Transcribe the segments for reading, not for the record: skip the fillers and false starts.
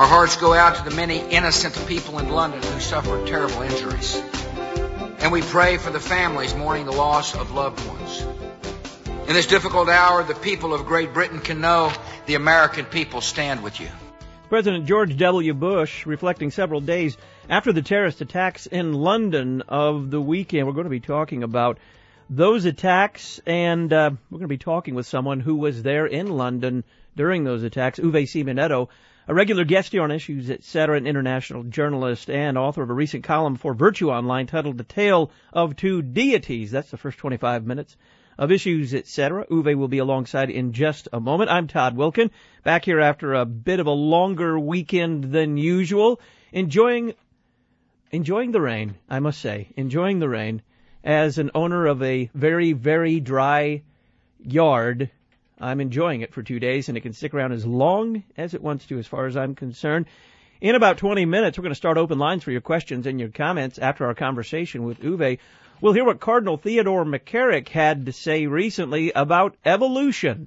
Our hearts go out to the many innocent people in London who suffered terrible injuries. And we pray for the families mourning the loss of loved ones. In this difficult hour, the people of Great Britain can know the American people stand with you. President George W. Bush, reflecting several days after the terrorist attacks in London of the weekend. We're going to be talking about those attacks, and we're going to be talking with someone who was there in London during those attacks, Uwe Simoneto, a regular guest here on Issues, Etc., an international journalist and author of a recent column for Virtue Online titled The Tale of Two Deities. That's the first 25 minutes of Issues, Etc. Uwe will be alongside in just a moment. I'm Todd Wilkin, back here after a bit of a longer weekend than usual, enjoying the rain, I must say, enjoying the rain. As an owner of a very, very dry yard, I'm enjoying it for 2 days, and it can stick around as long as it wants to, as far as I'm concerned. In about 20 minutes, we're going to start open lines for your questions and your comments after our conversation with Uwe. We'll hear what Cardinal Theodore McCarrick had to say recently about evolution.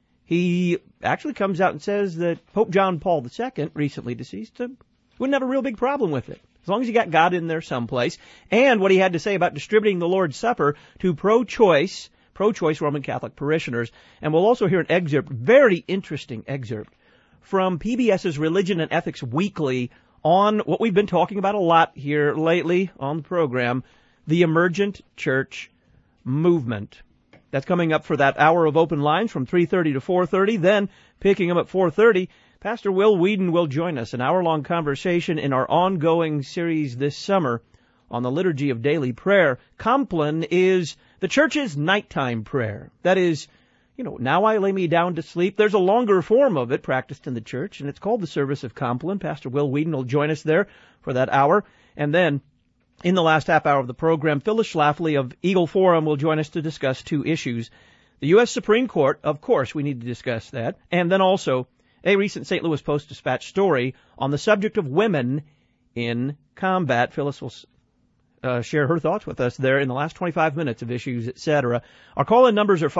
He actually comes out and says that Pope John Paul II, recently deceased, wouldn't have a real big problem with it, as long as you got God in there someplace. And what he had to say about distributing the Lord's Supper to pro-choice Roman Catholic parishioners. And we'll also hear an excerpt, very interesting excerpt, from PBS's Religion and Ethics Weekly on what we've been talking about a lot here lately on the program, the emergent church movement. That's coming up for that hour of open lines from 3:30 to 4:30. Then, picking up at 4:30, Pastor Will Weedon will join us, an hour-long conversation in our ongoing series this summer on the Liturgy of Daily Prayer. Compline is the church's nighttime prayer. That is, now I lay me down to sleep. There's a longer form of it practiced in the church, and it's called the Service of Compline. Pastor Will Weedon will join us there for that hour. And then, in the last half hour of the program, Phyllis Schlafly of Eagle Forum will join us to discuss two issues. The U.S. Supreme Court, of course, we need to discuss that. And then also a recent St. Louis Post-Dispatch story on the subject of women in combat. Phyllis will share her thoughts with us there in the last 25 minutes of Issues, Etc. Our call-in numbers are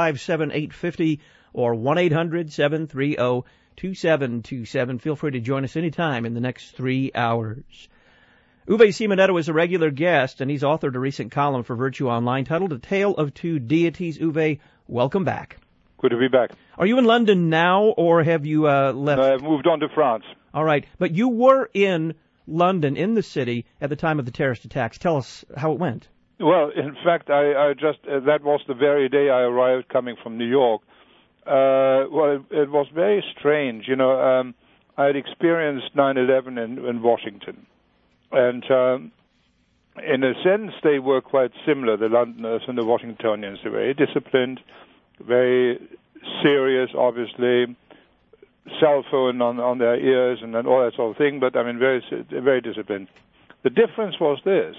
505-7850 or 1-800-730-2727. Feel free to join us anytime in the next 3 hours. Uwe Simoneto is a regular guest, and he's authored a recent column for Virtue Online titled A Tale of Two Deities. Uwe, welcome back. Good to be back. Are you in London now, or have you left? No, I've moved on to France. All right, but you were in London, in the city, at the time of the terrorist attacks. Tell us how it went. Well, in fact, I just that was the very day I arrived coming from New York. Well, it was very strange. I had experienced 9/11 in Washington. And in a sense, they were quite similar, the Londoners and the Washingtonians. They were very disciplined, very serious, obviously, cell phone on their ears and all that sort of thing, but, very, very disciplined. The difference was this.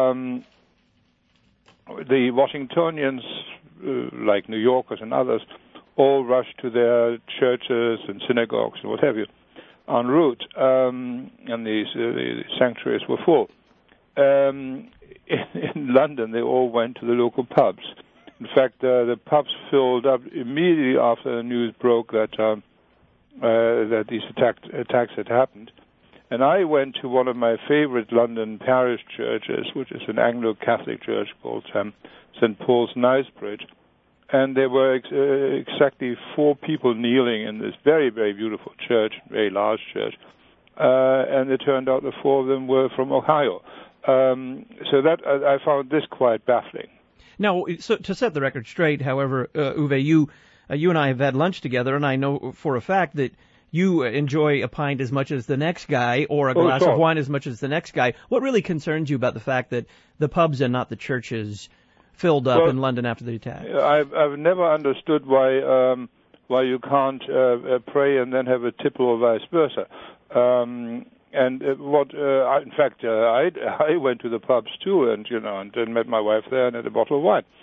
The Washingtonians, like New Yorkers and others, all rushed to their churches and synagogues and what have you en route, and the sanctuaries were full. In London, they all went to the local pubs. In fact, the pubs filled up immediately after the news broke that these attacks had happened. And I went to one of my favorite London parish churches, which is an Anglo-Catholic church called St. Paul's, Knightsbridge. And there were exactly 4 people kneeling in this very, very beautiful church, very large church. And it turned out the 4 of them were from Ohio. So that I found this quite baffling. Now, so to set the record straight, however, Uwe, you and I have had lunch together, and I know for a fact that you enjoy a pint as much as the next guy, or a glass of wine as much as the next guy. What really concerns you about the fact that the pubs and not the churches filled up in London after the attack? I've never understood why you can't pray and then have a tipple or vice versa. In fact, I went to the pubs too, and met my wife there and had a bottle of wine.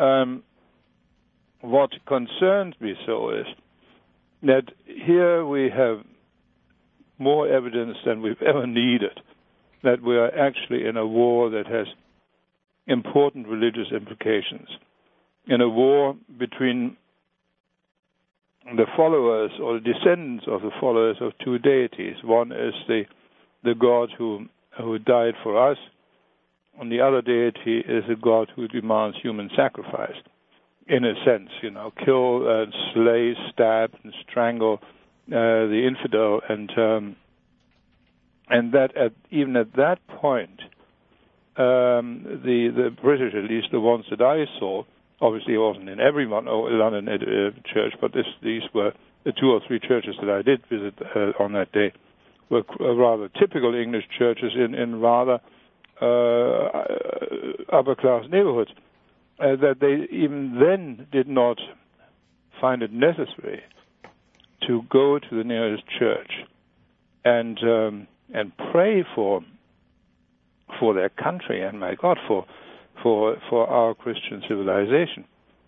What concerns me so is that here we have more evidence than we've ever needed that we are actually in a war that has important religious implications, in a war between the followers or the descendants of the followers of two deities. One is the God who died for us, and the other deity is a God who demands human sacrifice. In a sense, kill and slay, stab and strangle the infidel, and that even at that point, the British, at least the ones that I saw, obviously it wasn't in every London church, but these were the 2 or 3 churches that I did visit on that day, were rather typical English churches in rather upper-class neighborhoods, that they even then did not find it necessary to go to the nearest church and pray for their country and, my God, for our Christian civilization.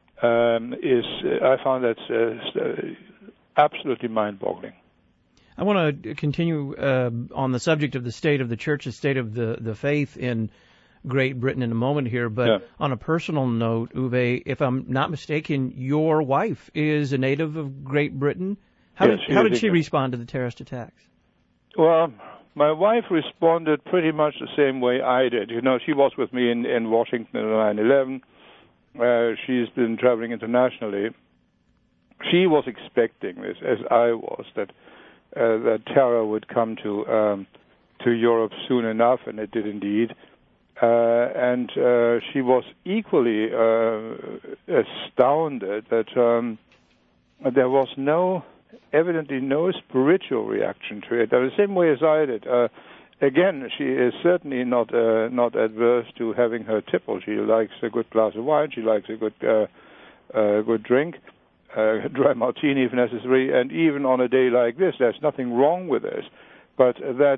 I found that absolutely mind-boggling. I want to continue on the subject of the state of the church, the state of the faith in Great Britain in a moment here, but on a personal note, Uwe, if I'm not mistaken, your wife is a native of Great Britain. How did she respond to the terrorist attacks? Well, my wife responded pretty much the same way I did. She was with me in Washington on 9/11. She's been traveling internationally. She was expecting this, as I was, that terror would come to Europe soon enough, and it did indeed. And she was equally astounded that there was evidently no spiritual reaction to it. The same way as I did. Again, she is certainly not adverse to having her tipple. She likes a good glass of wine. She likes a good drink, dry martini if necessary. And even on a day like this, there's nothing wrong with this. But that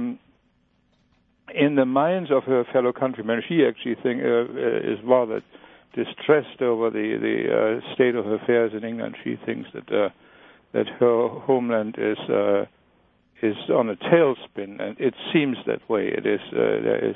in the minds of her fellow countrymen, she actually is rather distressed over the state of affairs in England. She thinks that her homeland is on a tailspin, and it seems that way. It is. There is.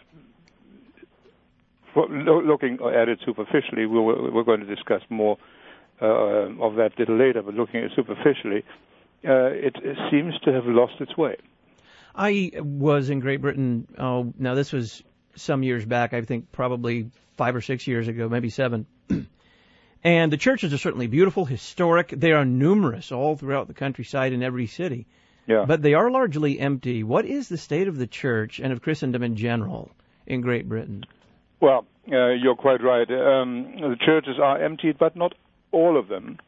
Looking at it superficially, we're going to discuss more of that a little later. But looking at it superficially, it seems to have lost its way. I was in Great Britain. Now this was some years back. I think probably 5 or 6 years ago, maybe 7. And the churches are certainly beautiful, historic. They are numerous all throughout the countryside in every city. Yeah. But they are largely empty. What is the state of the church and of Christendom in general in Great Britain? Well, you're quite right. The churches are emptied, but not all of them.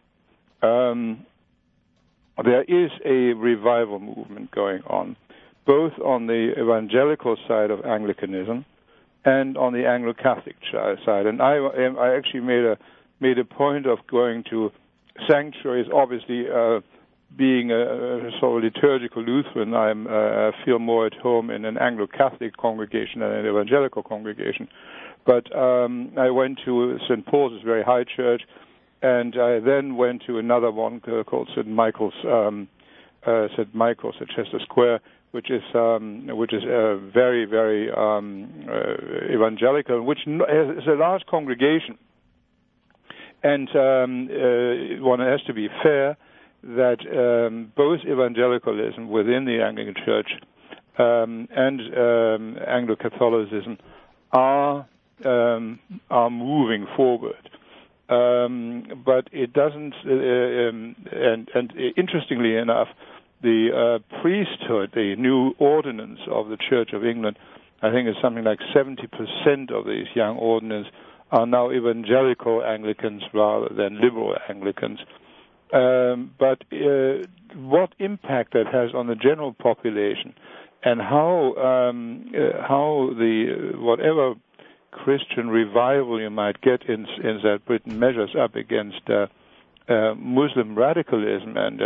There is a revival movement going on, both on the evangelical side of Anglicanism and on the Anglo-Catholic side. And I actually made a point of going to sanctuaries. Obviously, being a sort of liturgical Lutheran, I feel more at home in an Anglo-Catholic congregation than an evangelical congregation. But I went to St. Paul's, it's a very high church, and I then went to another one called St. Michael's at Chester Square, which is very, very evangelical, which is a large congregation. And one has to be fair that both evangelicalism within the Anglican Church and Anglo-Catholicism are moving forward. But it doesn't, and interestingly enough, the priesthood, the new ordinance of the Church of England, I think it's something like 70% of these young ordinands are now evangelical Anglicans rather than liberal Anglicans. But what impact that has on the general population, and how the whatever Christian revival you might get in that Britain measures up against Muslim radicalism and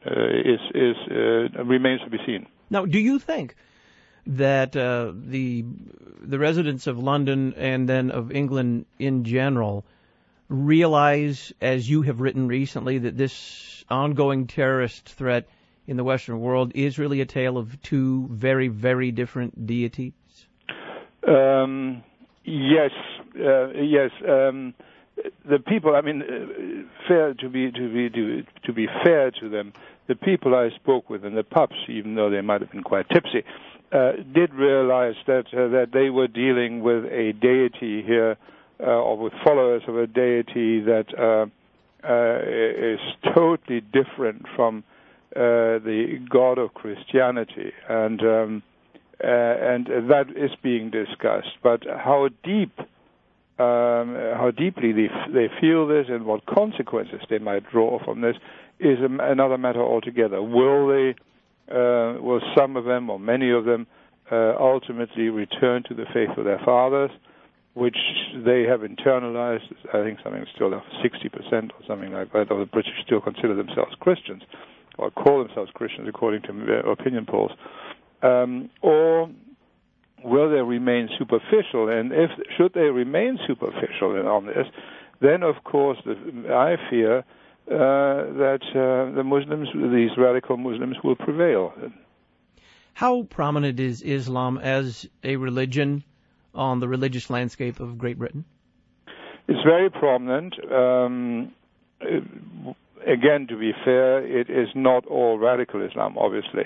remains to be seen. Now, do you think that the residents of London and then of England in general realize, as you have written recently, that this ongoing terrorist threat in the Western world is really a tale of two very, very different deities? Yes. the people, I mean, fair to be fair to them, the people I spoke with in the pubs, even though they might have been quite tipsy, did realize that they were dealing with a deity here, or with followers of a deity that is totally different from the God of Christianity, and that is being discussed. But how deeply they feel this and what consequences they might draw from this is another matter altogether. Will some of them or many of them ultimately return to the faith of their fathers, which they have internalized? I think something still like 60% or something like that of the British still consider themselves Christians, or call themselves Christians according to opinion polls. Or will they remain superficial? And should they remain superficial on this, then of course I fear that the Muslims, these radical Muslims, will prevail. How prominent is Islam as a religion on the religious landscape of Great Britain? It's very prominent. Again, to be fair, it is not all radical Islam, obviously.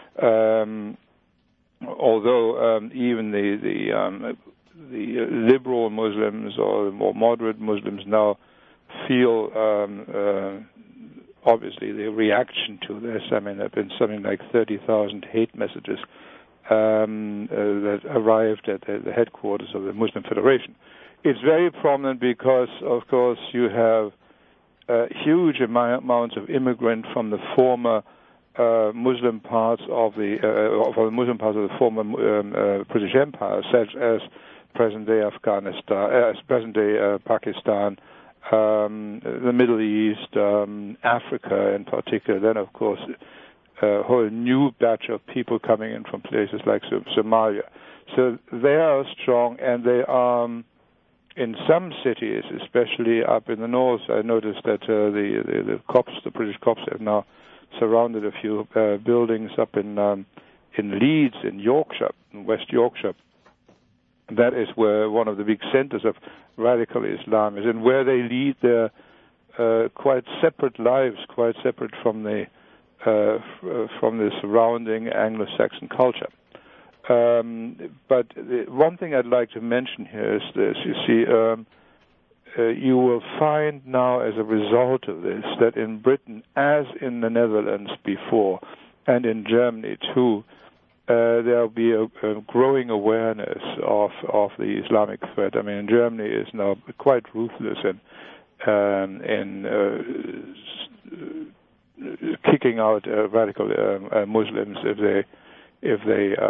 Although even the liberal Muslims or the more moderate Muslims now feel obviously the reaction to this. I mean, there have been something like 30,000 hate messages that arrived at the headquarters of the Muslim Federation. It's very prominent because, of course, you have huge amounts of immigrants from the former Muslim parts of the former British Empire, such as present-day Afghanistan, present-day Pakistan, the Middle East, Africa in particular. Then, of course, a whole new batch of people coming in from places like Somalia. So they are strong, and they are in some cities, especially up in the north. I noticed that the British Copts, have now surrounded a few buildings up in Leeds, in Yorkshire, in West Yorkshire. That is where one of the big centers of radical Islam is, and where they lead their quite separate lives, quite separate from the surrounding Anglo-Saxon culture. But one thing I'd like to mention here is this. You see, you will find now as a result of this that in Britain, as in the Netherlands before, and in Germany too, there will be a growing awareness of the Islamic threat. I mean, Germany is now quite ruthless in kicking out radical Muslims if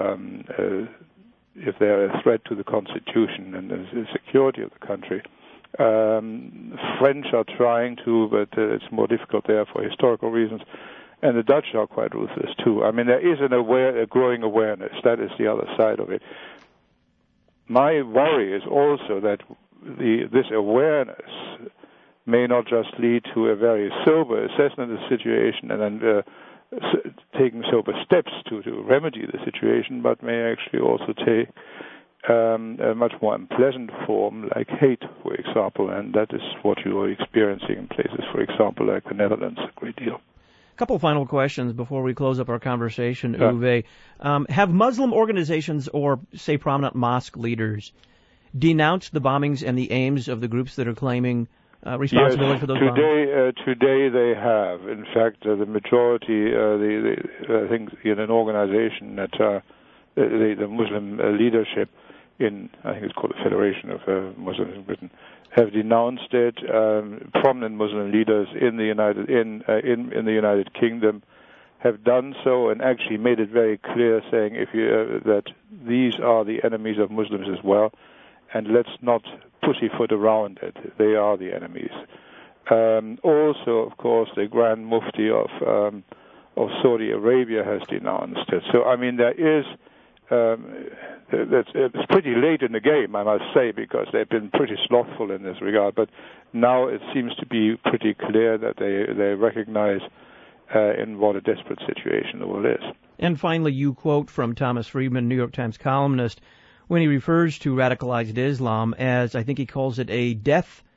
they're a threat to the constitution and the security of the country. French are trying to, but it's more difficult there for historical reasons. And the Dutch are quite ruthless too. I mean, there is a growing awareness. That is the other side of it. My worry is also that this awareness may not just lead to a very sober assessment of the situation and then taking sober steps to remedy the situation, but may actually also take a much more unpleasant form, like hate, for example, and that is what you are experiencing in places, for example, like the Netherlands, a great deal. Couple final questions before we close up our conversation, Uwe. Have Muslim organizations or, say, prominent mosque leaders denounced the bombings and the aims of the groups that are claiming responsibility for those bombings? Today they have. In fact, the majority, I think, in an organization that the Muslim leadership in, I think it's called the Federation of Muslims in Britain, have denounced it. Prominent Muslim leaders in the United Kingdom have done so and actually made it very clear, saying that these are the enemies of Muslims as well, and let's not pussyfoot around it. They are the enemies. Also, of course, the Grand Mufti of Saudi Arabia has denounced it. So, I mean, there is. It's pretty late in the game, I must say, because they've been pretty slothful in this regard. But now it seems to be pretty clear that they recognize in what a desperate situation the world is. And finally, you quote from Thomas Friedman, New York Times columnist, when he refers to radicalized Islam as, I think he calls it, a death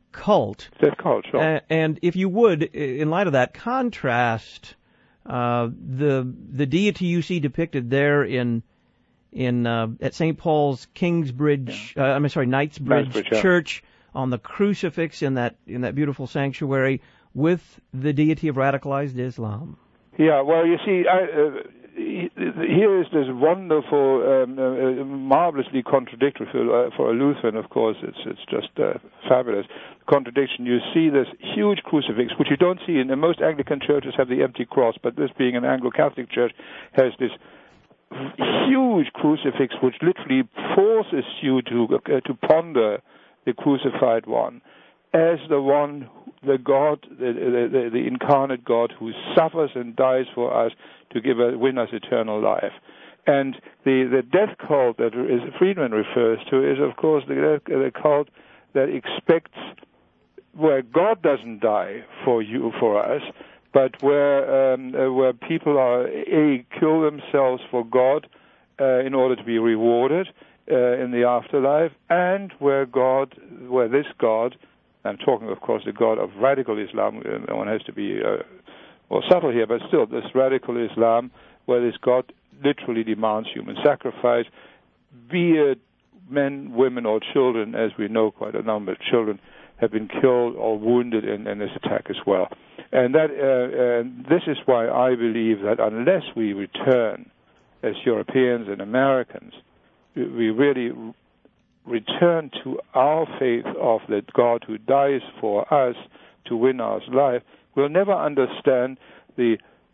cult. Death cult, sure. And if you would, in light of that, contrast the deity you see depicted there at St. Paul's Knightsbridge Church on the crucifix in that beautiful sanctuary with the deity of radicalized Islam. Yeah, well, you see, here is this wonderful, marvelously contradictory for a Lutheran. Of course, it's just fabulous contradiction. You see this huge crucifix, which you don't see in most Anglican churches have the empty cross, but this being an Anglo-Catholic church has this huge crucifix, which literally forces you to ponder the crucified one as the one, the God, the incarnate God who suffers and dies for us to win us eternal life. And the death cult that Friedman refers to is, of course, the cult that expects where God doesn't die for us, but where people kill themselves for God in order to be rewarded in the afterlife, and where this God, I'm talking, of course, the God of radical Islam. One has to be more subtle here, but still, this radical Islam, where this God literally demands human sacrifice, be it men, women, or children, as we know quite a number of children have been killed or wounded in this attack as well. And this is why I believe that unless we return as Europeans and Americans, we really return to our faith of that God who dies for us to win our life, we'll never understand the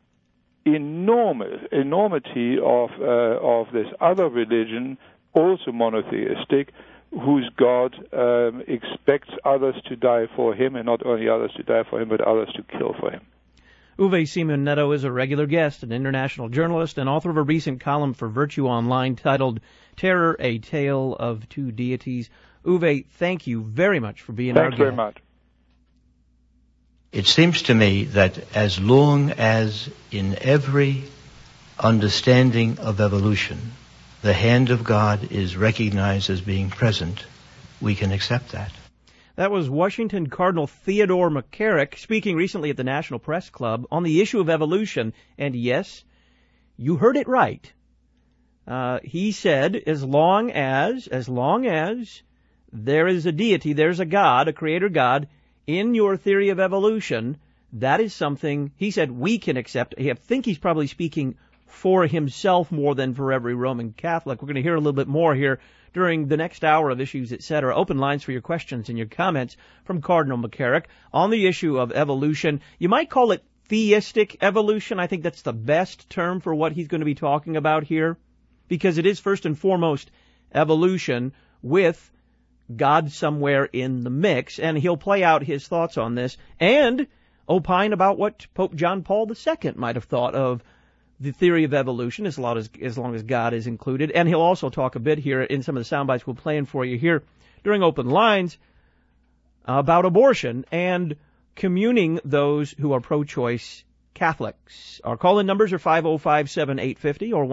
enormity of this other religion, also monotheistic, whose God expects others to die for him, and not only others to die for him, but others to kill for him. Uwe Simonetto is a regular guest, an international journalist, and author of a recent column for Virtue Online titled Terror, A Tale of Two Deities. Uwe, thank you very much for being our guest. Thanks very much. It seems to me that as long as in every understanding of evolution, the hand of God is recognized as being present, we can accept that. That was Washington Cardinal Theodore McCarrick speaking recently at the National Press Club on the issue of evolution. And yes, you heard it right. He said, as long as there is a deity, there's a God, a creator God, in your theory of evolution, that is something, he said, we can accept. I think he's probably speaking for himself more than for every Roman Catholic. We're going to hear a little bit more here during the next hour of Issues, Etc. Open lines for your questions and your comments from Cardinal McCarrick on the issue of evolution. You might call it theistic evolution. I think that's the best term for what he's going to be talking about here, because it is first and foremost evolution with God somewhere in the mix, and he'll play out his thoughts on this and opine about what Pope John Paul II might have thought of the theory of evolution, as long as God is included. And he'll also talk a bit here in some of the sound bites we're playing for you here during Open Lines about abortion and communing those who are pro-choice Catholics. Our call-in numbers are 505-7850 or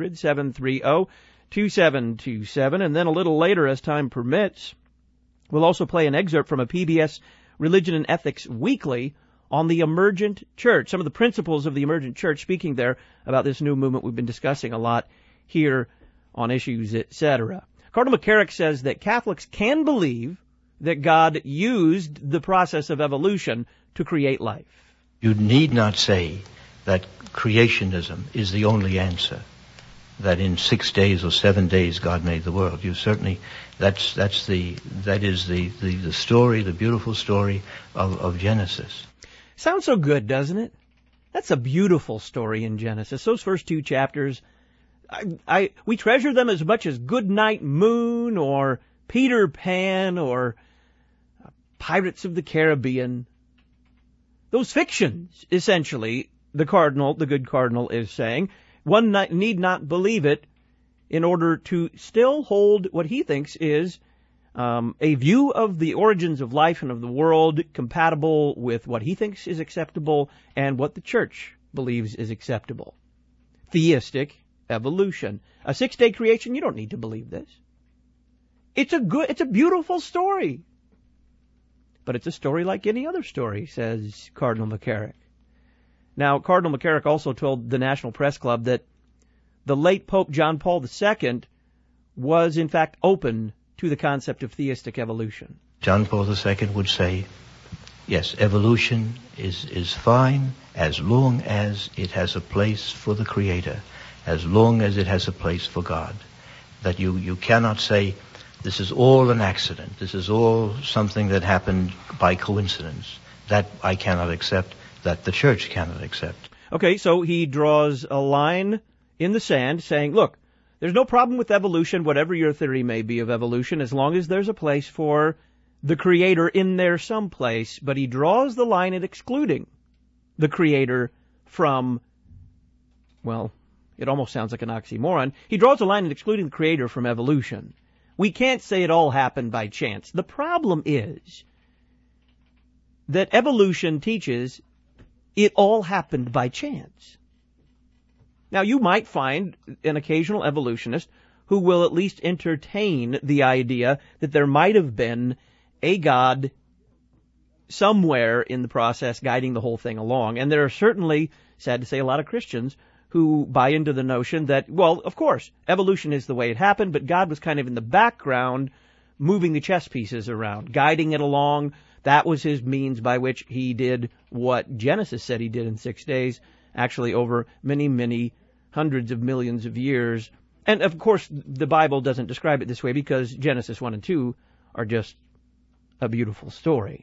1-800-730-2727. And then a little later, as time permits, we'll also play an excerpt from a PBS Religion and Ethics Weekly on the emergent church, some of the principles of the emergent church, speaking there about this new movement we've been discussing a lot here on Issues, Etc. Cardinal McCarrick says that Catholics can believe that God used the process of evolution to create life. You need not say that creationism is the only answer, that in 6 days or 7 days God made the world. You certainly, that is the story, the beautiful story of Genesis. Sounds so good, doesn't it? That's a beautiful story in Genesis. Those first two chapters, we treasure them as much as Goodnight Moon or Peter Pan or Pirates of the Caribbean. Those fictions, essentially, the good cardinal is saying, one need not believe it in order to still hold what he thinks is a view of the origins of life and of the world compatible with what he thinks is acceptable and what the church believes is acceptable. Theistic evolution. A 6-day creation, you don't need to believe this. It's a beautiful story. But it's a story like any other story, says Cardinal McCarrick. Now, Cardinal McCarrick also told the National Press Club that the late Pope John Paul II was, in fact, open to the concept of theistic evolution. John Paul II would say, yes, evolution is fine as long as it has a place for the Creator, as long as it has a place for God. That you cannot say, this is all an accident, this is all something that happened by coincidence. That I cannot accept, that the Church cannot accept. Okay, so he draws a line in the sand saying, look, there's no problem with evolution, whatever your theory may be of evolution, as long as there's a place for the Creator in there someplace. But he draws the line at excluding the Creator from, well, it almost sounds like an oxymoron. He draws a line at excluding the Creator from evolution. We can't say it all happened by chance. The problem is that evolution teaches it all happened by chance. Now, you might find an occasional evolutionist who will at least entertain the idea that there might have been a God somewhere in the process guiding the whole thing along. And there are certainly, sad to say, a lot of Christians who buy into the notion that, well, of course, evolution is the way it happened, but God was kind of in the background moving the chess pieces around, guiding it along. That was his means by which he did what Genesis said he did in 6 days, actually over many, many hundreds of millions of years. And, of course, the Bible doesn't describe it this way because Genesis 1 and 2 are just a beautiful story.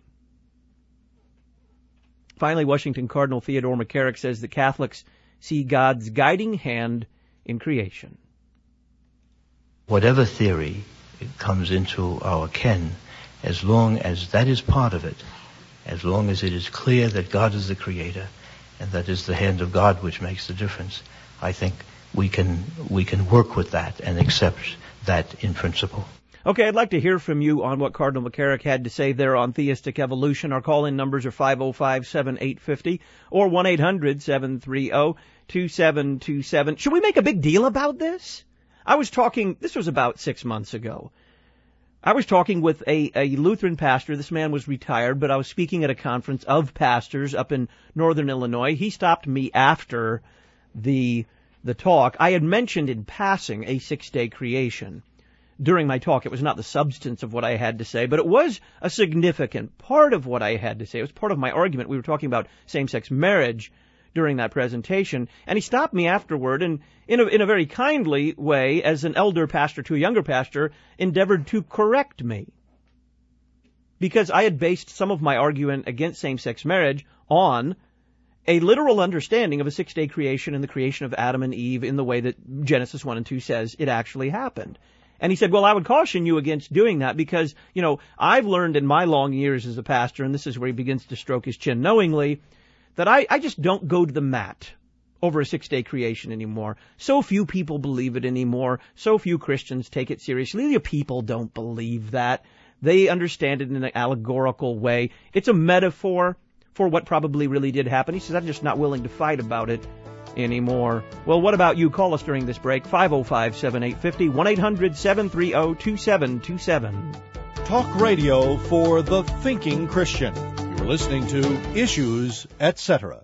Finally, Washington Cardinal Theodore McCarrick says that Catholics see God's guiding hand in creation. Whatever theory comes into our ken, as long as that is part of it, as long as it is clear that God is the Creator and that is the hand of God which makes the difference, I think we can work with that and accept that in principle. Okay, I'd like to hear from you on what Cardinal McCarrick had to say there on theistic evolution. Our call-in numbers are 505-7850 or 1-800-730-2727. Should we make a big deal about this? This was about 6 months ago. I was talking with a Lutheran pastor. This man was retired, but I was speaking at a conference of pastors up in northern Illinois. He stopped me after the talk. I had mentioned in passing a 6-day creation. During my talk, it was not the substance of what I had to say, but it was a significant part of what I had to say. It was part of my argument. We were talking about same-sex marriage during that presentation, and he stopped me afterward and in a very kindly way, as an elder pastor to a younger pastor, endeavored to correct me. Because I had based some of my argument against same-sex marriage on a literal understanding of a 6-day creation and the creation of Adam and Eve in the way that Genesis 1 and 2 says it actually happened. And he said, well, I would caution you against doing that because, I've learned in my long years as a pastor, and this is where he begins to stroke his chin knowingly, that I just don't go to the mat over a 6-day creation anymore. So few people believe it anymore. So few Christians take it seriously. The people don't believe that. They understand it in an allegorical way. It's a metaphor for what probably really did happen. He says, I'm just not willing to fight about it anymore. Well, what about you? Call us during this break, 505-7850, 1-800-730-2727. Talk radio for the thinking Christian. You're listening to Issues, Etc.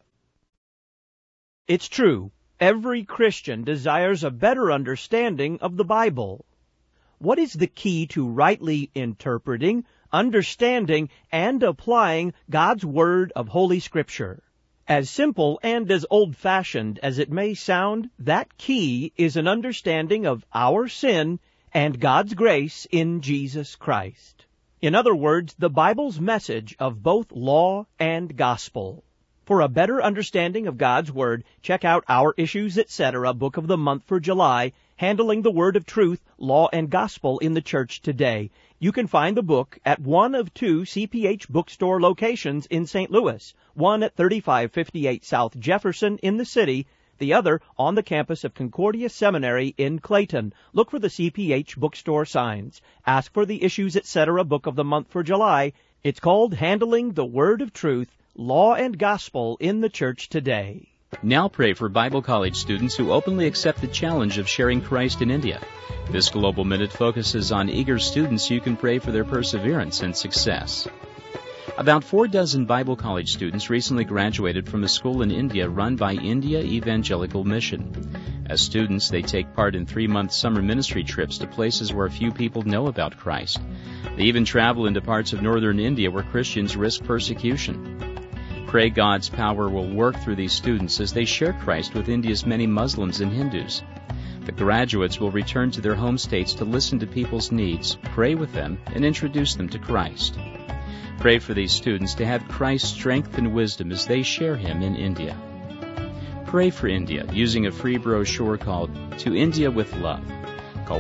It's true. Every Christian desires a better understanding of the Bible. What is the key to rightly interpreting, understanding, and applying God's Word of Holy Scripture? As simple and as old-fashioned as it may sound, that key is an understanding of our sin and God's grace in Jesus Christ. In other words, the Bible's message of both law and gospel. For a better understanding of God's Word, check out our Issues, Etc. Book of the Month for July, Handling the Word of Truth, Law and Gospel in the Church Today. You can find the book at one of 2 CPH bookstore locations in St. Louis, one at 3558 South Jefferson in the city, the other on the campus of Concordia Seminary in Clayton. Look for the CPH bookstore signs. Ask for the Issues, Etc. Book of the Month for July. It's called Handling the Word of Truth, Law and Gospel in the Church Today. Now pray for Bible College students who openly accept the challenge of sharing Christ in India. This Global Minute focuses on eager students. You can pray for their perseverance and success. About 4 dozen Bible college students recently graduated from a school in India run by India Evangelical Mission. As students, they take part in 3-month summer ministry trips to places where few people know about Christ. They even travel into parts of northern India where Christians risk persecution. Pray God's power will work through these students as they share Christ with India's many Muslims and Hindus. The graduates will return to their home states to listen to people's needs, pray with them, and introduce them to Christ. Pray for these students to have Christ's strength and wisdom as they share Him in India. Pray for India using a free brochure called To India with Love. Call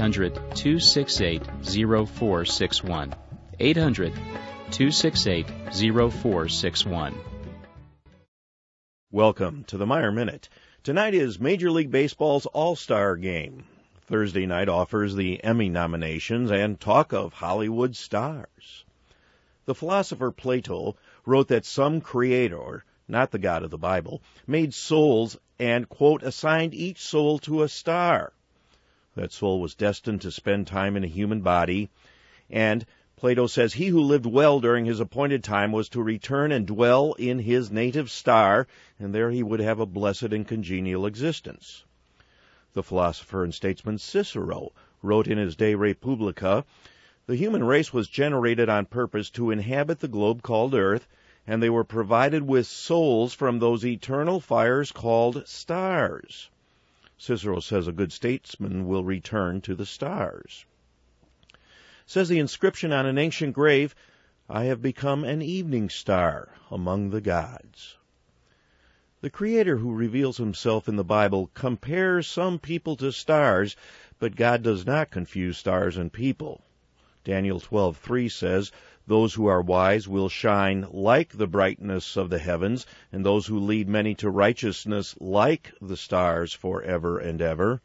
1-800-268-0461. 800-268-0461. Welcome to the Meijer Minute. Tonight is Major League Baseball's All-Star Game. Thursday night offers the Emmy nominations and talk of Hollywood stars. The philosopher Plato wrote that some creator, not the God of the Bible, made souls and, quote, assigned each soul to a star. That soul was destined to spend time in a human body, and Plato says he who lived well during his appointed time was to return and dwell in his native star, and there he would have a blessed and congenial existence. The philosopher and statesman Cicero wrote in his De Republica, the human race was generated on purpose to inhabit the globe called Earth, and they were provided with souls from those eternal fires called stars. Cicero says a good statesman will return to the stars. Says the inscription on an ancient grave, I have become an evening star among the gods. The Creator who reveals himself in the Bible compares some people to stars, but God does not confuse stars and people. Daniel 12:3 says, those who are wise will shine like the brightness of the heavens, and those who lead many to righteousness like the stars forever and ever.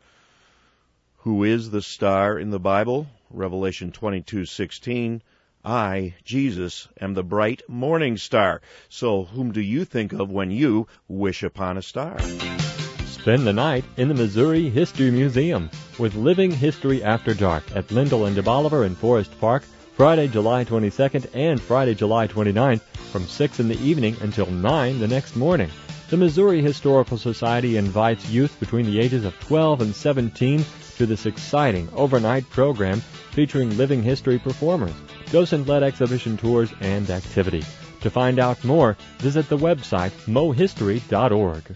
Who is the star in the Bible? Revelation 22:16. I, Jesus, am the bright morning star. So whom do you think of when you wish upon a star? Spend the night in the Missouri History Museum with Living History After Dark at Lyndall and DeBoliver in Forest Park, Friday, July 22nd and Friday, July 29th from 6 in the evening until 9 the next morning. The Missouri Historical Society invites youth between the ages of 12 and 17 to this exciting overnight program featuring living history performers, docent-led exhibition tours, and activity. To find out more, visit the website mohistory.org.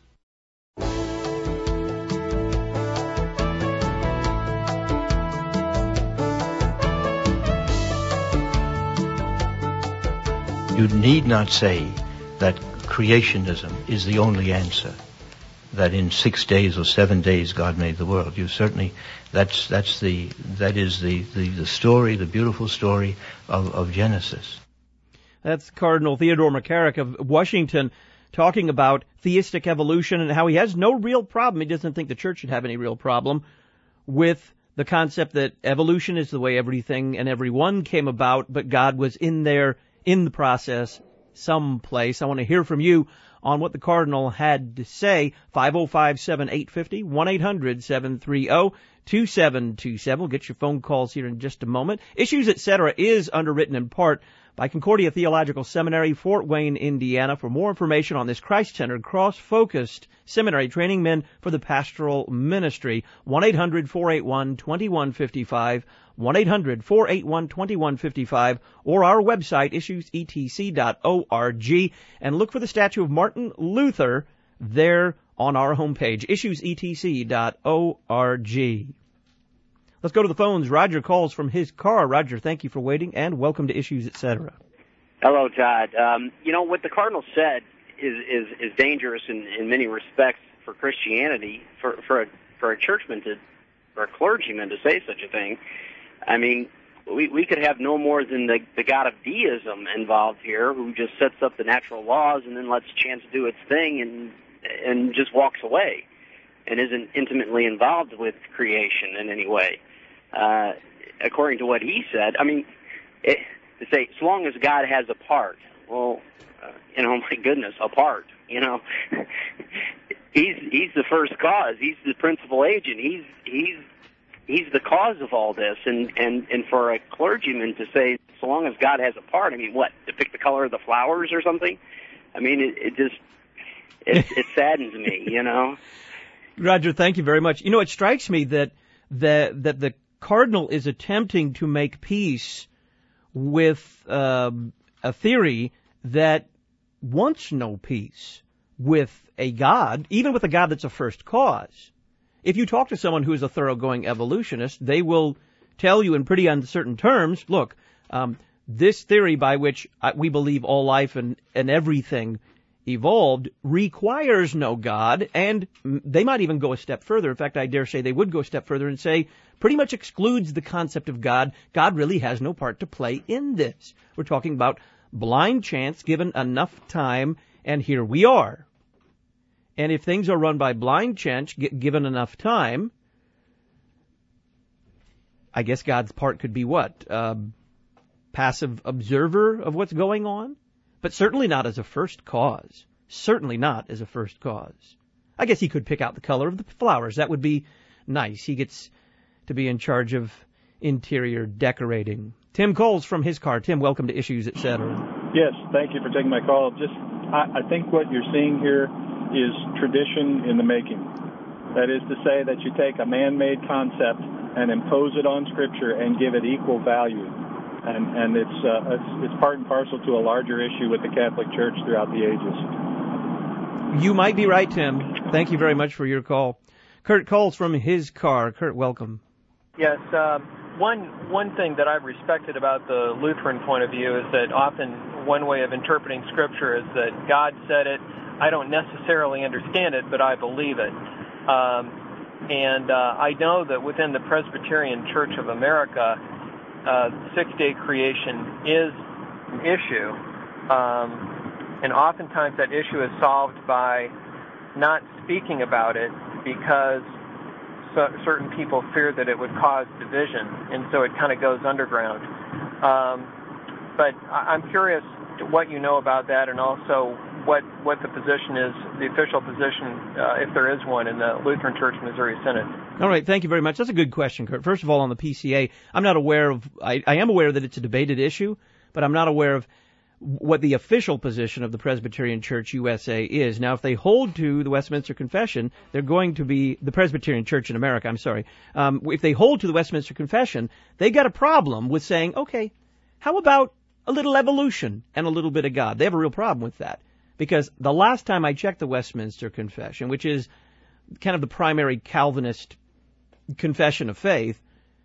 You need not say that creationism is the only answer, that in 6 days or 7 days God made the world. You certainly, that is the story, the beautiful story of Genesis. That's Cardinal Theodore McCarrick of Washington talking about theistic evolution and how he has no real problem. He doesn't think the church should have any real problem with the concept that evolution is the way everything and everyone came about, but God was in there in the process someplace. I want to hear from you on what the Cardinal had to say. 505-7850, 1-800-730-2727. We'll get your phone calls here in just a moment. Issues, Etc. is underwritten in part by Concordia Theological Seminary, Fort Wayne, Indiana. For more information on this Christ-centered, cross-focused seminary training men for the pastoral ministry, 1-800-481-2155, 1-800-481-2155, or our website, issuesetc.org, and look for the statue of Martin Luther there on our homepage, issuesetc.org. Let's go to the phones. Roger calls from his car. Roger, thank you for waiting, and welcome to Issues, Etc. Hello, Todd. What the Cardinal said is dangerous in many respects for Christianity, for a churchman or a clergyman to say such a thing. I mean, we could have no more than the God of deism involved here, who just sets up the natural laws and then lets chance do its thing and just walks away and isn't intimately involved with creation in any way. According to what he said, I mean, to say, so long as God has a part, well, my goodness, a part, he's the first cause. He's the principal agent. He's the cause of all this. And for a clergyman to say, so long as God has a part, I mean, what, to pick the color of the flowers or something. I mean, it saddens me, you know. Roger, thank you very much. You know, it strikes me that the cardinal is attempting to make peace with a theory that wants no peace with a God, even with a God that's a first cause. If you talk to someone who is a thoroughgoing evolutionist, they will tell you in pretty uncertain terms, look, this theory by which we believe all life and everything evolved requires no God, and they might even go a step further. In fact, I dare say they would go a step further and say pretty much excludes the concept of God. God really has no part to play in this. We're talking about blind chance given enough time, and here we are. And if things are run by blind chance given enough time, I guess God's part could be what? Passive observer of what's going on? But certainly not as a first cause. Certainly not as a first cause. I guess he could pick out the color of the flowers. That would be nice. He gets to be in charge of interior decorating. Tim calls from his car. Tim, welcome to Issues, Etc. Yes, thank you for taking my call. I think what you're seeing here is tradition in the making. That is to say that you take a man-made concept and impose it on Scripture and give it equal value. And it's part and parcel to a larger issue with the Catholic Church throughout the ages. You might be right, Tim. Thank you very much for your call. Kurt calls from his car. Kurt, welcome. Yes, one thing that I've respected about the Lutheran point of view is that often one way of interpreting Scripture is that God said it. I don't necessarily understand it, but I believe it. I know that within the Presbyterian Church of America, six-day creation is an issue, and oftentimes that issue is solved by not speaking about it because certain people fear that it would cause division, and so it kind of goes underground. But I'm curious what you know about that, and also what the position is, the official position, if there is one, in the Lutheran Church Missouri Synod. All right, thank you very much. That's a good question, Kurt. First of all, on the PCA, I'm not aware of, I am aware that it's a debated issue, but I'm not aware of what the official position of the Presbyterian Church USA is. Now, if they hold to the Westminster Confession, they're going to be, the Presbyterian Church in America, I'm sorry, if they hold to the Westminster Confession, they got a problem with saying, okay, how about a little evolution and a little bit of God? They have a real problem with that. Because the last time I checked the Westminster Confession, which is kind of the primary Calvinist confession of faith,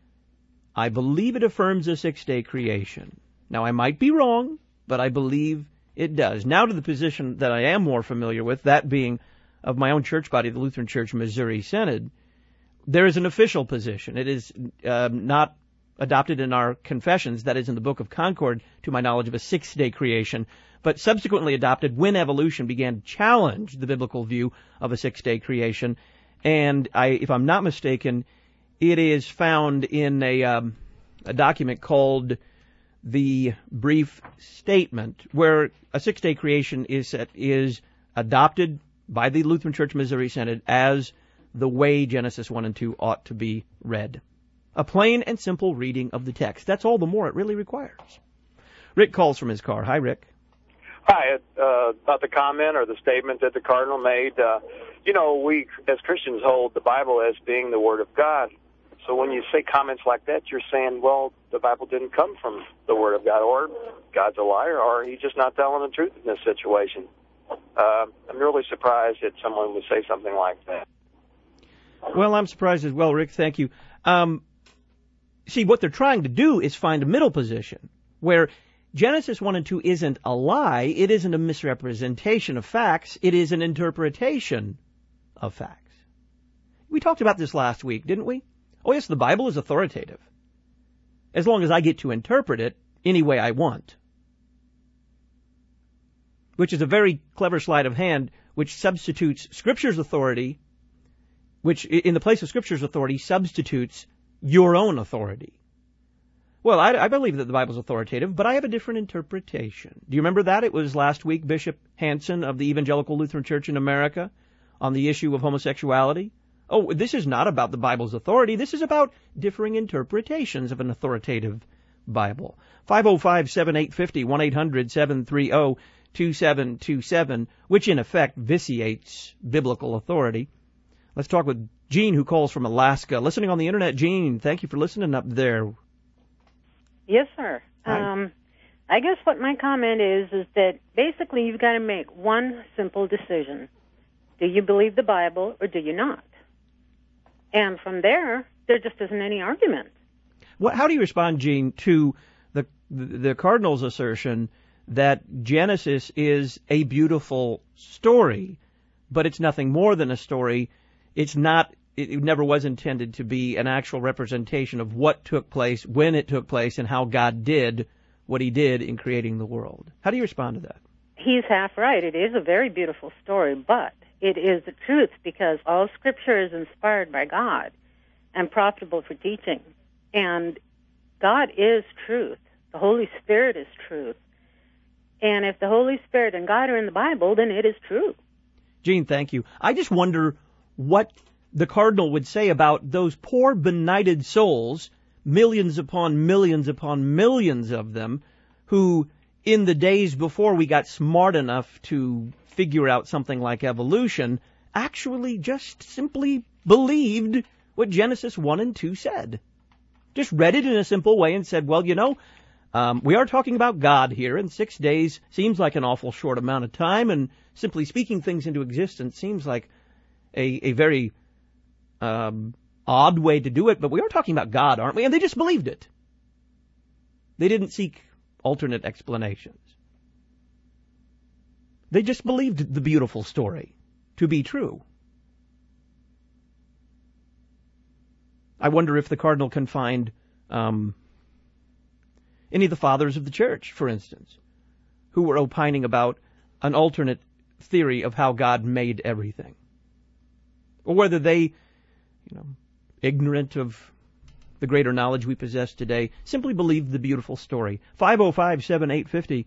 I believe it affirms a six-day creation. Now, I might be wrong, but I believe it does. Now to the position that I am more familiar with, that being of my own church body, the Lutheran Church Missouri Synod, there is an official position. It is not adopted in our confessions, that is in the Book of Concord, to my knowledge, of a six-day creation, but subsequently adopted when evolution began to challenge the biblical view of a six-day creation. And if I'm not mistaken, it is found in a document called the Brief Statement, where a six-day creation is adopted by the Lutheran Church Missouri Synod as the way Genesis 1 and 2 ought to be read. A plain and simple reading of the text. That's all the more it really requires. Rick calls from his car. Hi, Rick. Hi, about the comment or the statement that the Cardinal made. We as Christians hold the Bible as being the Word of God. So when you say comments like that, you're saying, well, the Bible didn't come from the Word of God, or God's a liar, or he's just not telling the truth in this situation. I'm really surprised that someone would say something like that. Well, I'm surprised as well, Rick. Thank you. See, what they're trying to do is find a middle position where Genesis 1 and 2 isn't a lie, it isn't a misrepresentation of facts, it is an interpretation of facts. We talked about this last week, didn't we? Oh, yes, the Bible is authoritative, as long as I get to interpret it any way I want. Which is a very clever sleight of hand, which substitutes Scripture's authority, which in the place of Scripture's authority substitutes your own authority. Well, I believe that the Bible's authoritative, but I have a different interpretation. Do you remember that? It was last week Bishop Hanson of the Evangelical Lutheran Church in America on the issue of homosexuality. Oh, this is not about the Bible's authority. This is about differing interpretations of an authoritative Bible. 505-7850, 1-800-730-2727, which in effect vitiates biblical authority. Let's talk with Gene, who calls from Alaska. Listening on the Internet, Gene, thank you for listening up there. Yes, sir. Hi. I guess what my comment is that basically you've got to make one simple decision. Do you believe the Bible or do you not? And from there just isn't any argument. How do you respond, Gene, to the Cardinals' assertion that Genesis is a beautiful story, but it's nothing more than a story? It never was intended to be an actual representation of what took place, when it took place, and how God did what he did in creating the world. How do you respond to that? He's half right. It is a very beautiful story, but it is the truth because all Scripture is inspired by God and profitable for teaching. And God is truth. The Holy Spirit is truth. And if the Holy Spirit and God are in the Bible, then it is true. Gene, thank you. I just wonder what the Cardinal would say about those poor benighted souls, millions upon millions of them, who in the days before we got smart enough to figure out something like evolution, actually just simply believed what Genesis 1 and 2 said. Just read it in a simple way and said, well, we are talking about God here, and 6 days seems like an awful short amount of time, and simply speaking things into existence seems like a very odd way to do it, but we are talking about God, aren't we? And they just believed it. They didn't seek alternate explanations. They just believed the beautiful story to be true. I wonder if the Cardinal can find any of the fathers of the Church, for instance, who were opining about an alternate theory of how God made everything. Or whether they, ignorant of the greater knowledge we possess today, simply believed the beautiful story. 505-7850,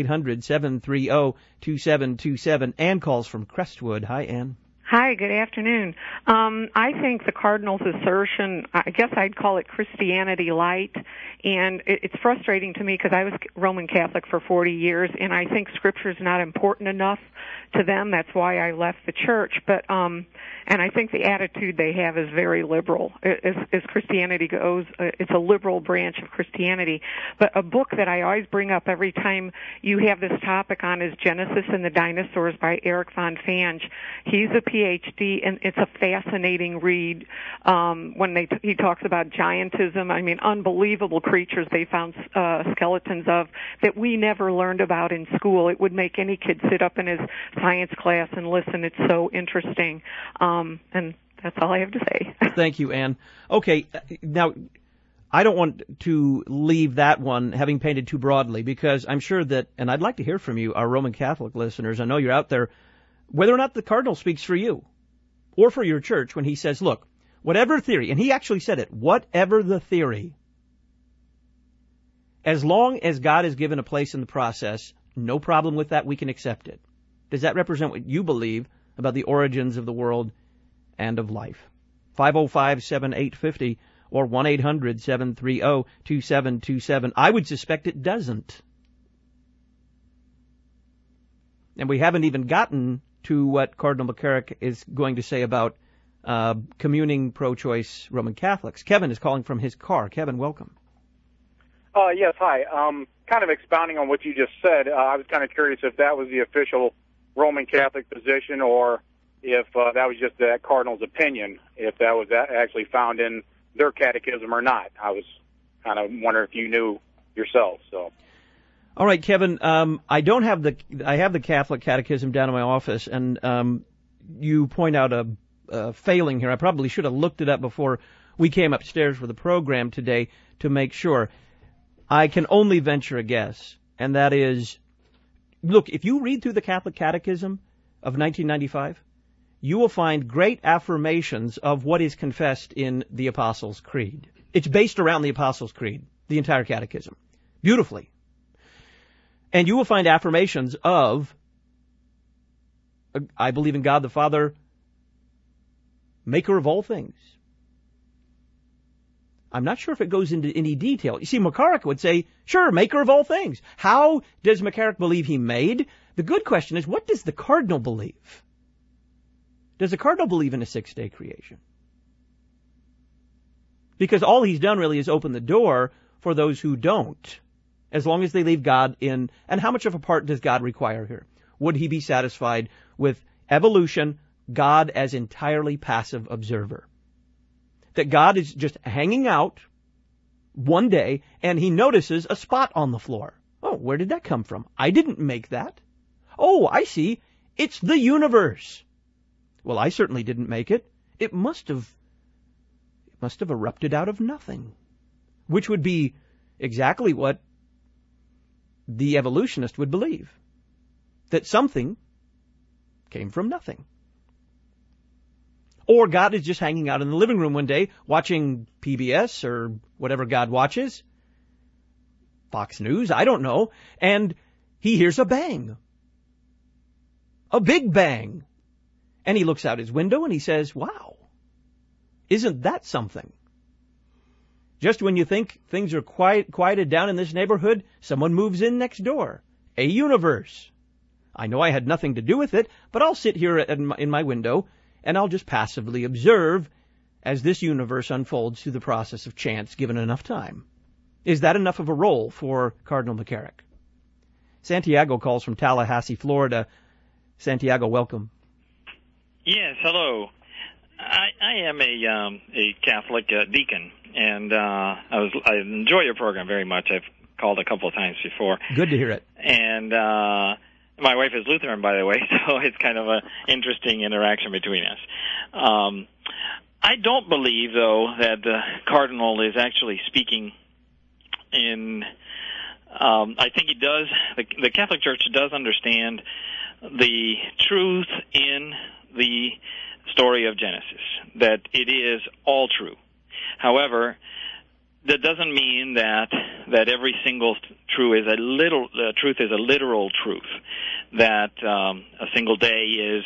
1-800-730-2727. Ann calls from Crestwood. Hi, Ann. Hi, good afternoon. I think the Cardinal's assertion, I guess I'd call it Christianity light, and it's frustrating to me because I was Roman Catholic for 40 years, and I think Scripture's not important enough to them. That's why I left the church. But and I think the attitude they have is very liberal. As Christianity goes, it's a liberal branch of Christianity. But a book that I always bring up every time you have this topic on is Genesis and the Dinosaurs by Eric Von Fange. He's a PhD, and it's a fascinating read. When he talks about giantism, I mean, unbelievable creatures they found skeletons of that we never learned about in school. It would make any kid sit up in his science class and listen. It's so interesting. And that's all I have to say. Thank you, Ann. Okay, now, I don't want to leave that one having painted too broadly, because I'm sure that, and I'd like to hear from you, our Roman Catholic listeners, I know you're out there, whether or not the Cardinal speaks for you or for your church when he says, look, whatever theory, and he actually said it, whatever the theory, as long as God is given a place in the process, no problem with that, we can accept it. Does that represent what you believe about the origins of the world and of life? 505-7850 or 1-800-730-2727. I would suspect it doesn't. And we haven't even gotten to what Cardinal McCarrick is going to say about communing pro-choice Roman Catholics. Kevin is calling from his car. Kevin, welcome. Yes, hi. Kind of expounding on what you just said, I was kind of curious if that was the official Roman Catholic position or if that was just that Cardinal's opinion, if that was actually found in their catechism or not. I was kind of wondering if you knew yourself. So. All right, Kevin. I have the Catholic Catechism down in my office, and you point out a failing here. I probably should have looked it up before we came upstairs for the program today to make sure. I can only venture a guess, and that is, look, if you read through the Catholic Catechism of 1995, you will find great affirmations of what is confessed in the Apostles' Creed. It's based around the Apostles' Creed, the entire Catechism, beautifully. And you will find affirmations of, I believe in God the Father, maker of all things. I'm not sure if it goes into any detail. You see, McCarrick would say, sure, maker of all things. How does McCarrick believe he made? The good question is, what does the cardinal believe? Does the cardinal believe in a 6-day creation? Because all he's done really is open the door for those who don't, as long as they leave God in. And how much of a part does God require here? Would he be satisfied with evolution, God as entirely passive observer? That God is just hanging out one day and he notices a spot on the floor. Oh, where did that come from? I didn't make that. Oh, I see. It's the universe. Well, I certainly didn't make it. It must have erupted out of nothing, which would be exactly what the evolutionist would believe, that something came from nothing. Or God is just hanging out in the living room one day watching PBS or whatever God watches, Fox News, I don't know, and he hears a bang, a big bang, and he looks out his window and he says, wow, isn't that something? Just when you think things are quieted down in this neighborhood, someone moves in next door. A universe. I know I had nothing to do with it, but I'll sit here in my window and I'll just passively observe as this universe unfolds through the process of chance given enough time. Is that enough of a role for Cardinal McCarrick? Santiago calls from Tallahassee, Florida. Santiago, welcome. Yes, hello. I am a Catholic deacon, and I enjoy your program very much. I've called a couple of times before. Good to hear it. And my wife is Lutheran, by the way, so it's kind of an interesting interaction between us. I don't believe, though, that the Cardinal is actually speaking in... I think he does... The Catholic Church does understand the truth in the story of Genesis, that it is all true. However, that doesn't mean that every single truth is a literal truth, that a single day is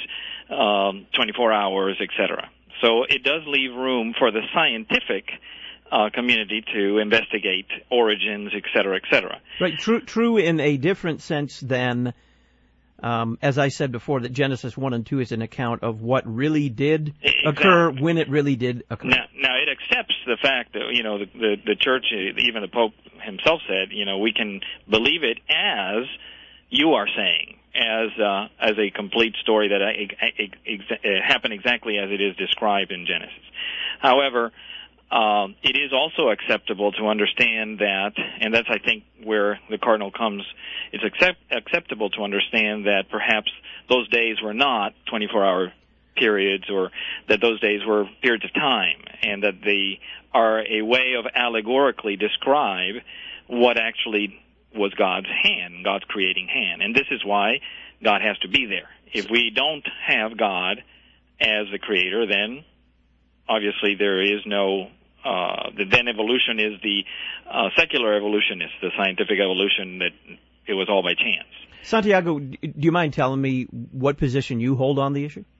24 hours, etc. So it does leave room for the scientific community to investigate origins, etc., etc. Right, true in a different sense than, as I said before, that Genesis 1 and 2 is an account of what really did occur, when it really did occur. Now it accepts the fact that, the Church, even the Pope himself said, we can believe it as you are saying, as a complete story that happened exactly as it is described in Genesis. However, it is also acceptable to understand that, and that's, I think, where the Cardinal comes, it's acceptable to understand that perhaps those days were not 24-hour periods, or that those days were periods of time, and that they are a way of allegorically describe what actually was God's hand, God's creating hand. And this is why God has to be there. If we don't have God as the creator, then obviously there is no... then evolution is the secular evolutionist, the scientific evolution, that it was all by chance. Santiago, do you mind telling me what position you hold on the issue?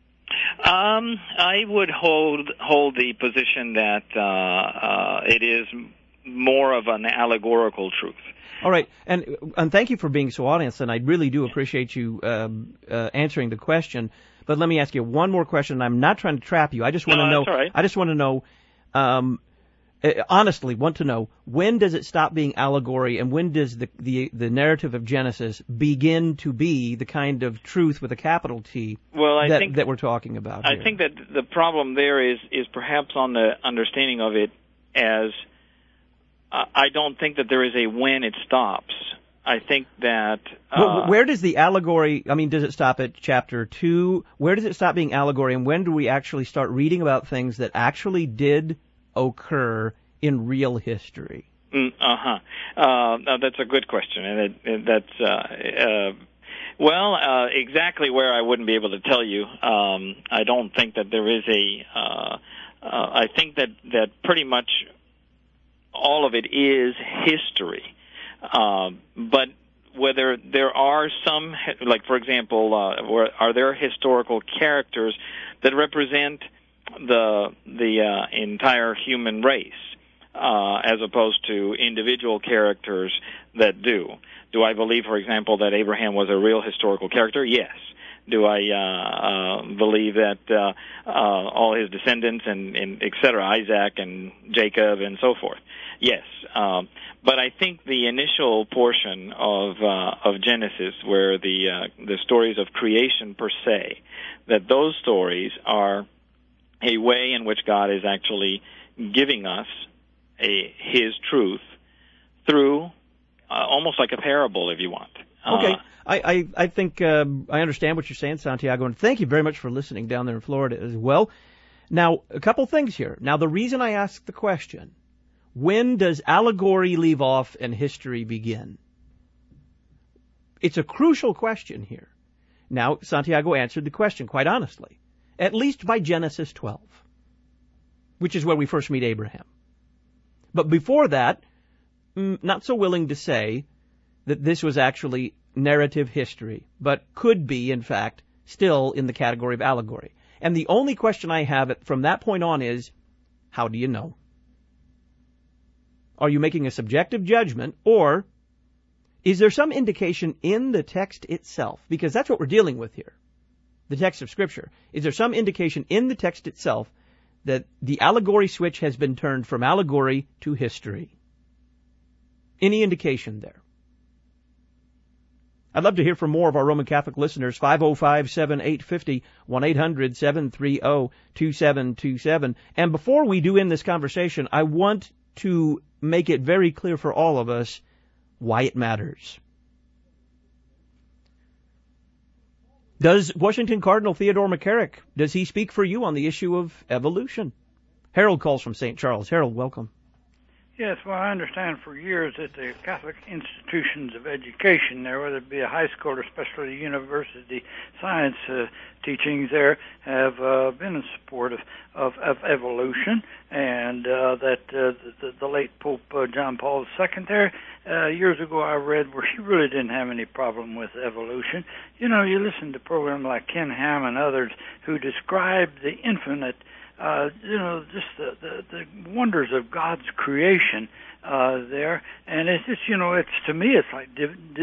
I would hold the position that it is more of an allegorical truth. All right, and thank you for being so honest, and I really do appreciate you answering the question. But let me ask you one more question. I'm not trying to trap you. I just want to know. That's all right. I just want to know. Honestly, want to know, when does it stop being allegory, and when does the narrative of Genesis begin to be the kind of truth with a capital T that we're talking about here? I think that the problem there is perhaps on the understanding of it as I don't think that there is a when it stops. I think that... where does the allegory... I mean, does it stop at chapter 2? Where does it stop being allegory, and when do we actually start reading about things that actually did occur in real history? That's a good question, and that's exactly where I wouldn't be able to tell you. I don't think that there is I think that pretty much all of it is history, but whether there are some, like for example, are there historical characters that represent the entire human race? as opposed to individual characters that do. Do I believe, for example, that Abraham was a real historical character? Yes. Do I believe that all his descendants and et cetera, Isaac and Jacob and so forth? Yes. But I think the initial portion of Genesis, where the stories of creation per se, that those stories are a way in which God is actually giving us His truth through almost like a parable, if you want. Okay. I think I understand what you're saying, Santiago, and thank you very much for listening down there in Florida as well. Now, a couple things here. Now, the reason I asked the question, when does allegory leave off and history begin? It's a crucial question here. Now, Santiago answered the question quite honestly, at least by Genesis 12, which is where we first meet Abraham. But before that, not so willing to say that this was actually narrative history, but could be, in fact, still in the category of allegory. And the only question I have from that point on is, how do you know? Are you making a subjective judgment, or is there some indication in the text itself? Because that's what we're dealing with here, the text of Scripture. Is there some indication in the text itself that the allegory switch has been turned from allegory to history? Any indication there? I'd love to hear from more of our Roman Catholic listeners. 505-7850, 1-800-730-2727. And before we do end this conversation, I want to make it very clear for all of us why it matters. Does Washington Cardinal Theodore McCarrick, does he speak for you on the issue of evolution? Harold calls from St. Charles. Harold, welcome. Yes, well, I understand for years that the Catholic institutions of education there, whether it be a high school or especially the university science teachings there, have been in support of evolution, and that the late Pope John Paul II there, years ago I read where he really didn't have any problem with evolution. You know, you listen to programs like Ken Ham and others who describe the infinite just the wonders of God's creation there, and it's just, it's to me it's like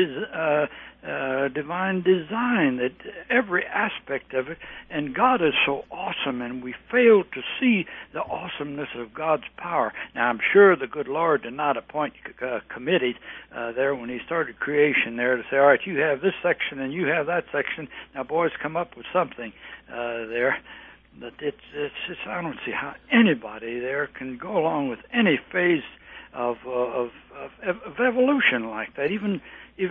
divine design, that every aspect of it, and God is so awesome, and we fail to see the awesomeness of God's power. Now, I'm sure the good Lord did not appoint committees there when He started creation there to say, all right, you have this section and you have that section. Now, boys, come up with something there. But it's just, I don't see how anybody there can go along with any phase of evolution like that. Even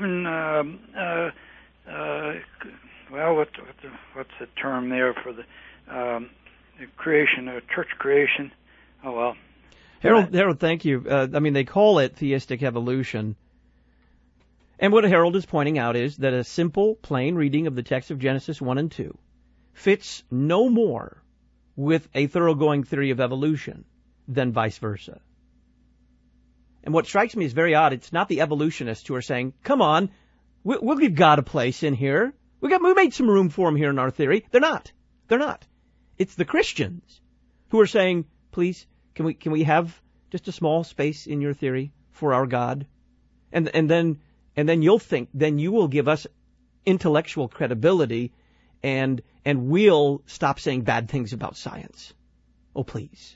what's the term there for the creation of church creation? Oh well. Harold, thank you. They call it theistic evolution. And what Harold is pointing out is that a simple, plain reading of the text of Genesis 1 and 2 fits no more with a thoroughgoing theory of evolution than vice versa. And what strikes me as very odd, it's not the evolutionists who are saying, come on, we'll give God a place in here. We made some room for Him here in our theory. They're not. It's the Christians who are saying, please, can we have just a small space in your theory for our God? And then you'll think, then you will give us intellectual credibility, and we'll stop saying bad things about science. Oh, please.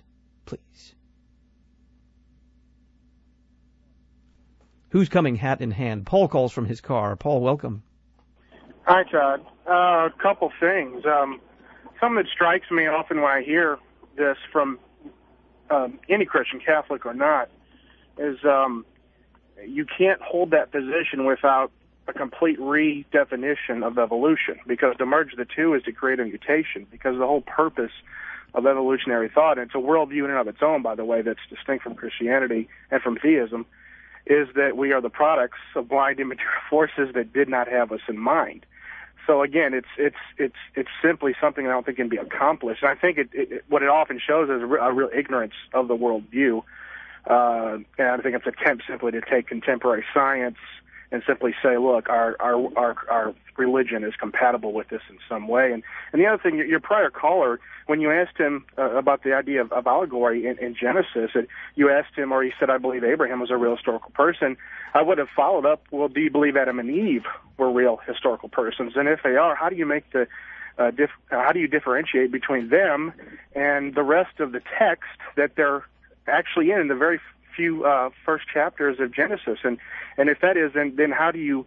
Who's coming hat in hand? Paul calls from his car. Paul, welcome. Hi, Todd. A couple things. Something that strikes me often when I hear this from any Christian, Catholic or not, is you can't hold that position without a complete redefinition of evolution, because to merge the two is to create a mutation, because the whole purpose of evolutionary thought, and it's a worldview in and of its own, by the way, that's distinct from Christianity and from theism, is that we are the products of blind immaterial forces that did not have us in mind. So again, it's simply something I don't think can be accomplished. And I think what it often shows is a real ignorance of the worldview. And I think it's an attempt simply to take contemporary science and simply say, look, our religion is compatible with this in some way. And the other thing, your prior caller, when you asked him about the idea of allegory in Genesis, you asked him, or he said, I believe Abraham was a real historical person. I would have followed up, well, do you believe Adam and Eve were real historical persons? And if they are, how do you make how do you differentiate between them and the rest of the text that they're actually in the very few first chapters of Genesis? And if that is, then how do you,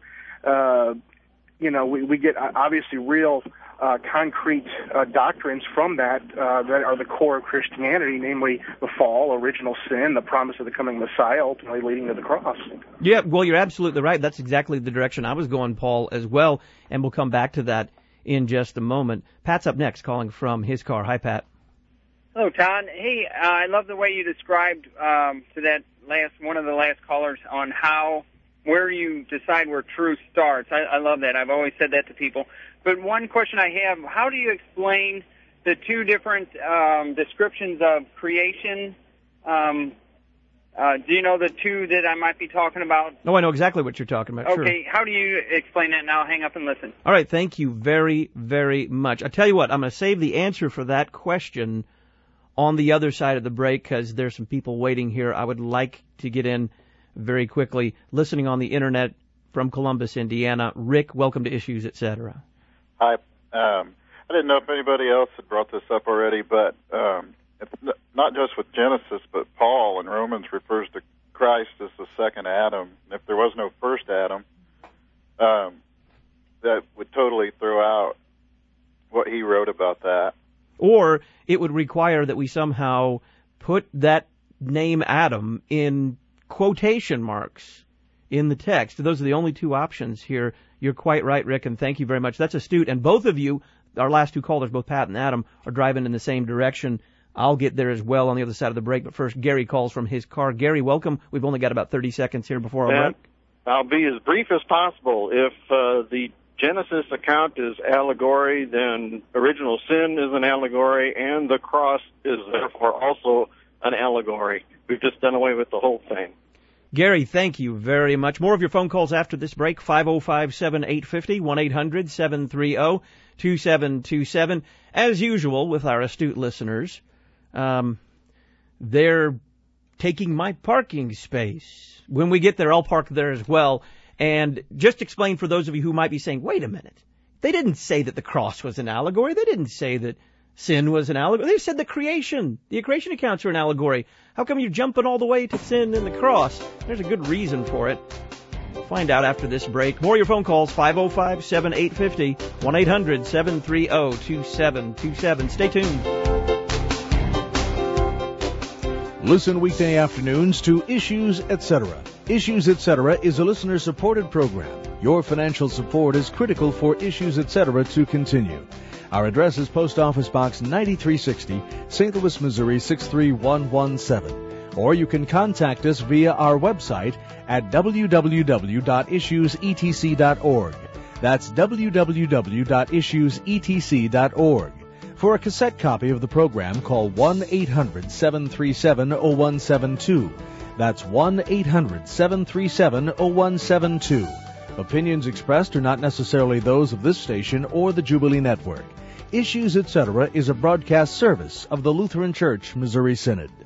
we get obviously real concrete doctrines from that are the core of Christianity, namely the fall, original sin, the promise of the coming Messiah, ultimately leading to the cross. Yeah, well, you're absolutely right. That's exactly the direction I was going, Paul, as well, and we'll come back to that in just a moment. Pat's up next, calling from his car. Hi, Pat. Hello, Todd. Hey, I love the way you described to that one of the last callers on where you decide where truth starts. I love that. I've always said that to people. But one question I have, how do you explain the two different descriptions of creation? Do you know the two that I might be talking about? No, I know exactly what you're talking about. Okay, sure. How do you explain that? Now hang up and listen. All right, thank you very, very much. I tell you what, I'm going to save the answer for that question on the other side of the break because there's some people waiting here. I would like to get in very quickly. Listening on the internet from Columbus, Indiana. Rick, welcome to Issues, Etc. Hi. I didn't know if anybody else had brought this up already, but it's not just with Genesis, but Paul in Romans refers to Christ as the second Adam. And if there was no first Adam, that would totally throw out what he wrote about that. Or it would require that we somehow put that name Adam in quotation marks in the text. Those are the only two options here. You're quite right, Rick, and thank you very much. That's astute. And both of you, our last two callers, both Pat and Adam, are driving in the same direction. I'll get there as well on the other side of the break. But first, Gary calls from his car. Gary, welcome. We've only got about 30 seconds here before our break. I'll be as brief as possible. If the Genesis account is allegory, then original sin is an allegory, and the cross is therefore also an allegory. We've just done away with the whole thing. Gary, thank you very much. More of your phone calls after this break, 505-7850, 1-800-730-2727. As usual with our astute listeners, they're taking my parking space. When we get there, I'll park there as well. And just explain for those of you who might be saying, wait a minute, they didn't say that the cross was an allegory. They didn't say that sin was an allegory. They said the creation accounts are an allegory. How come you're jumping all the way to sin and the cross? There's a good reason for it. Find out after this break. More of your phone calls, 505-7850, 1-800-730-2727. Stay tuned. Listen weekday afternoons to Issues, Etc. Issues, Etc. is a listener-supported program. Your financial support is critical for Issues, Etc. to continue. Our address is Post Office Box 9360, St. Louis, Missouri 63117. Or you can contact us via our website at www.issuesetc.org. That's www.issuesetc.org. For a cassette copy of the program, call 1-800-737-0172. That's 1-800-737-0172. Opinions expressed are not necessarily those of this station or the Jubilee Network. Issues, Etc. is a broadcast service of the Lutheran Church Missouri Synod.